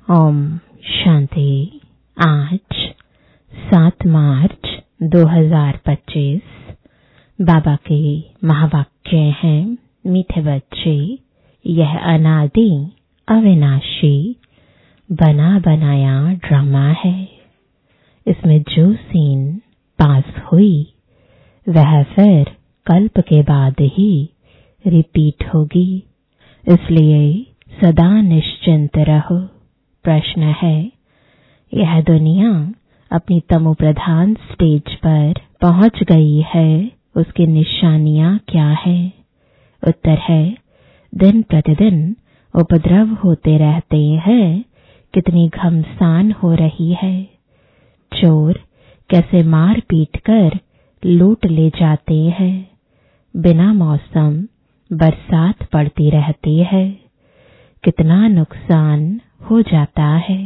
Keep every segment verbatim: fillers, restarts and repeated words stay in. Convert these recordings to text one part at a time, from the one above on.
ओम शांति। आज सात मार्च दो हज़ार पच्चीस। बाबा के महावाक्य हैं, मीठे बच्चे, यह अनादि अविनाशी बना बनाया ड्रामा है। इसमें जो सीन पास हुई वह फिर कल्प के बाद ही रिपीट होगी, इसलिए सदा निश्चिंत रहो। प्रश्न है, यह दुनिया अपनी तमो प्रधान स्टेज पर पहुंच गई है, उसकी निशानियां क्या है? उत्तर है, दिन प्रतिदिन उपद्रव होते रहते हैं। कितनी घमसान हो रही है। चोर कैसे मार पीट कर लूट ले जाते हैं। बिना मौसम बरसात पड़ती रहती है। कितना नुकसान हो जाता है।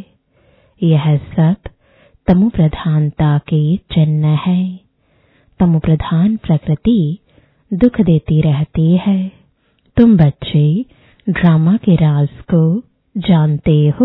यह सब तमो प्रधानता के चिन्ह है। तमो प्रधान प्रकृति दुख देती रहती है। तुम बच्चे ड्रामा के राज को जानते हो,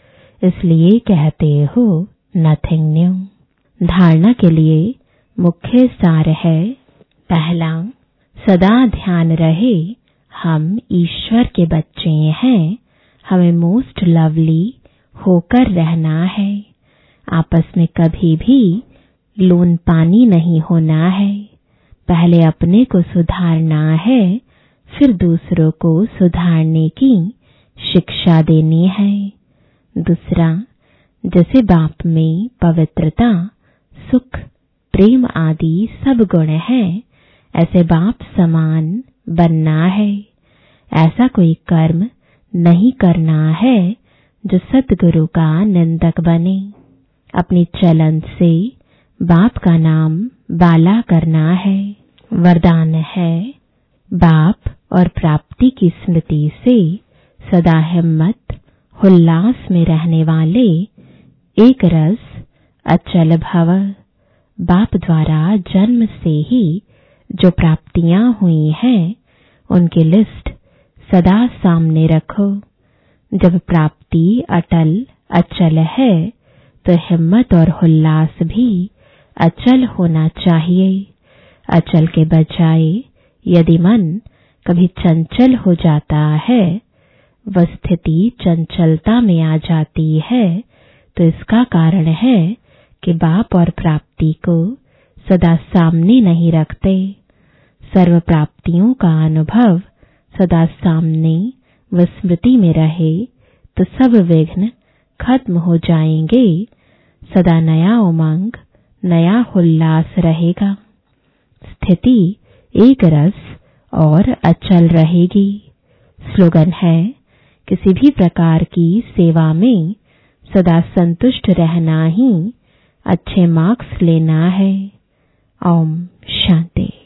इसलिए कहते हो नथिंग न्यू। धारणा के लिए मुख्य सार है, पहला, सदा ध्यान रहे हम ईश्वर के बच्चे हैं। हमें मोस्ट लवली होकर रहना है। आपस में कभी भी लोन पानी नहीं होना है। पहले अपने को सुधारना है, फिर दूसरों को सुधारने की शिक्षा देनी है। दूसरा, जैसे बाप में पवित्रता, सुख, प्रेम आदि सब गुण हैं, ऐसे बाप समान बनना है। ऐसा कोई कर्म नहीं करना है जो सतगुरु का निंदक बने। अपनी चलन से बाप का नाम बाला करना है। वरदान है, बाप और प्राप्ति की स्मृति से सदा हिम्मत उल्लास में रहने वाले एक रस अचल भव। बाप द्वारा जन्म से ही जो प्राप्तियां हुई हैं, उनकी लिस्ट सदा सामने रखो। जब प्राप्ति अटल अचल है, तो हिम्मत और उल्लास भी अचल होना चाहिए। अचल के बजाय यदि मन कभी चंचल हो जाता है, वह स्थिति चंचलता में आ जाती है, तो इसका कारण है कि बाप और प्राप्ति को सदा सामने नहीं रखते। सर्व प्राप्तियों का अनुभव सदा सामने व स्मृति में रहे तो सब विघ्न खत्म हो जाएंगे। सदा नया उमंग, नया उल्लास रहेगा। स्थिति एक रस और अचल रहेगी। स्लोगन है, किसी भी प्रकार की सेवा में सदा संतुष्ट रहना ही अच्छे मार्क्स लेना है। ओम शांति।